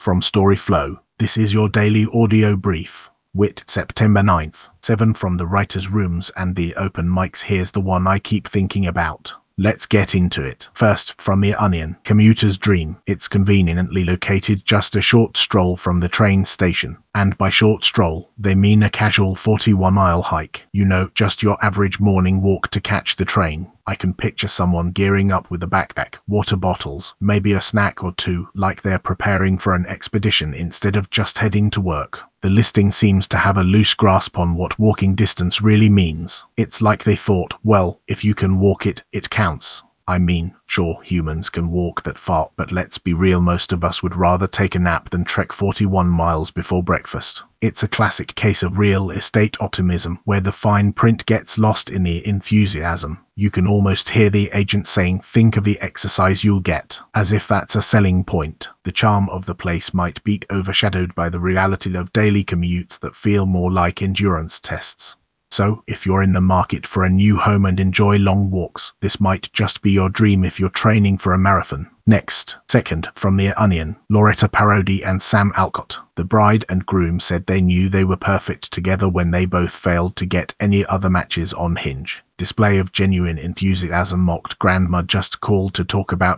from Storyflow. This is your daily audio brief. Wit, September 9th. 7 from the writers' rooms and the open mics. Here's the one I keep thinking about. Let's get into it. First, from The Onion, commuter's dream. It's conveniently located just a short stroll from the train station. And by short stroll, they mean a casual 41-mile hike. You know, just your average morning walk to catch the train. I can picture someone gearing up with a backpack, water bottles, maybe a snack or two, like they're preparing for an expedition instead of just heading to work. The listing seems to have a loose grasp on what walking distance really means. It's like they thought, well, if you can walk it, it counts. I mean, sure, humans can walk that far, but let's be real, most of us would rather take a nap than trek 41 miles before breakfast. It's a classic case of real estate optimism, where the fine print gets lost in the enthusiasm. You can almost hear the agent saying, think of the exercise you'll get, as if that's a selling point. The charm of the place might be overshadowed by the reality of daily commutes that feel more like endurance tests. So, if you're in the market for a new home and enjoy long walks, this might just be your dream if you're training for a marathon. Next, second, from The Onion, Loretta Parodi and Sam Alcott. The bride and groom said they knew they were perfect together when they both failed to get any other matches on Hinge. Display of genuine enthusiasm mocked grandma just called to talk about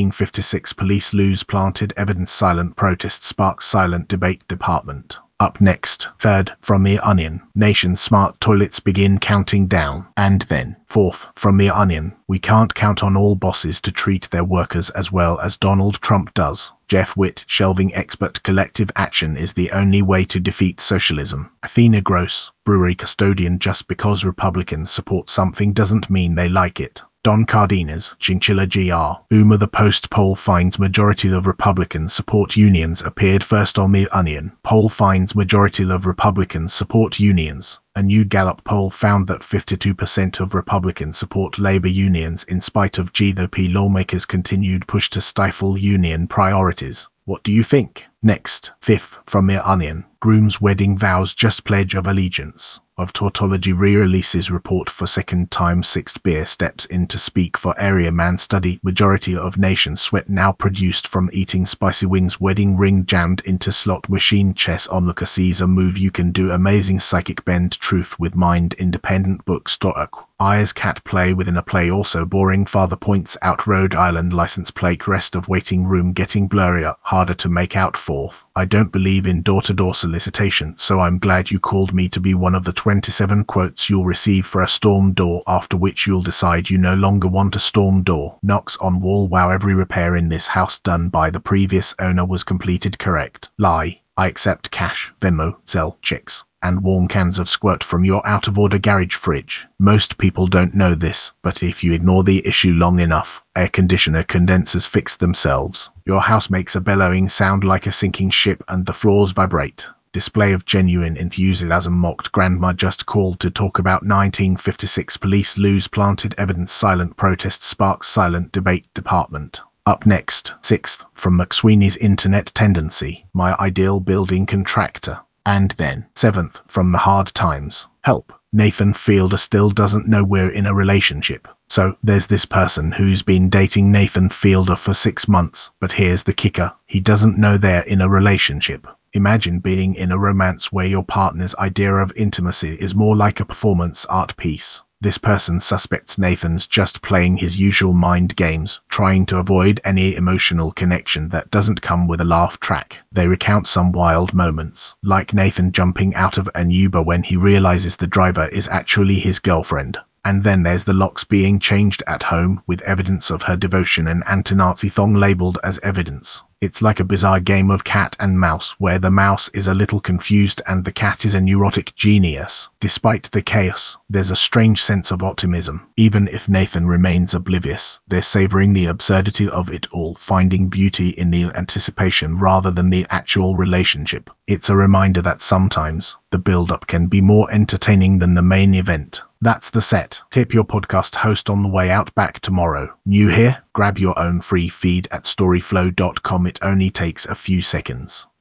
1956 police lose planted evidence, silent protest sparks silent debate department. Up next, third, from The Onion, nation's smart toilets begin counting down. And then, fourth, from The Onion, we can't count on all bosses to treat their workers as well as Donald Trump does. Jeff Witt, shelving expert, collective action is the only way to defeat socialism. Athena Gross, brewery custodian. Just because Republicans support something doesn't mean they like it. Don Cardenas, Chinchilla GR. Uma, the Post poll finds majority of Republicans support unions. Appeared first on The Onion. Poll finds majority of Republicans support unions. A new Gallup poll found that 52% of Republicans support labor unions in spite of GOP lawmakers' continued push to stifle union priorities. What do you think? Next, fifth, from The Onion, groom's wedding vows just pledge of allegiance. Of Tautology re-releases report for second time. Sixth beer steps in to speak for area man study. Majority of nation sweat now produced from eating spicy wings. Wedding ring jammed into slot machine. Chess onlooker sees a move you can do. Amazing psychic bend truth with mind. Independent bookstore. Eyes cat play within a play also boring. Father points out Rhode Island license plate. Rest of waiting room getting blurrier, harder to make out. Fourth, I don't believe in door-to-door solicitation, so I'm glad you called me to be one of the 27 quotes you'll receive for a storm door, after which you'll decide you no longer want a storm door. Knocks on wall. Wow, every repair in this house done by the previous owner was completed correct. Lie. I accept cash, Venmo, Zelle, checks, and warm cans of squirt from your out-of-order garage fridge. Most people don't know this, but if you ignore the issue long enough, air conditioner condensers fix themselves. Your house makes a bellowing sound like a sinking ship and the floors vibrate. Display of genuine enthusiasm mocked grandma just called to talk about 1956 police lose planted evidence, silent protest sparks silent debate department. Up next, sixth, from McSweeney's Internet Tendency, my ideal building contractor. And then, seventh, from The Hard Times, help, Nathan Fielder still doesn't know we're in a relationship. So, there's this person who's been dating Nathan Fielder for 6 months, but here's the kicker, he doesn't know they're in a relationship. Imagine being in a romance where your partner's idea of intimacy is more like a performance art piece. This person suspects Nathan's just playing his usual mind games, trying to avoid any emotional connection that doesn't come with a laugh track. They recount some wild moments, like Nathan jumping out of an Uber when he realizes the driver is actually his girlfriend. And then there's the locks being changed at home, with evidence of her devotion and anti-Nazi thong labeled as evidence. It's like a bizarre game of cat and mouse, where the mouse is a little confused and the cat is a neurotic genius. Despite the chaos, there's a strange sense of optimism. Even if Nathan remains oblivious, they're savoring the absurdity of it all, finding beauty in the anticipation rather than the actual relationship. It's a reminder that sometimes the build-up can be more entertaining than the main event. That's the set. Tip your podcast host on the way out. Back tomorrow. New here? Grab your own free feed at storyflow.com. It only takes a few seconds.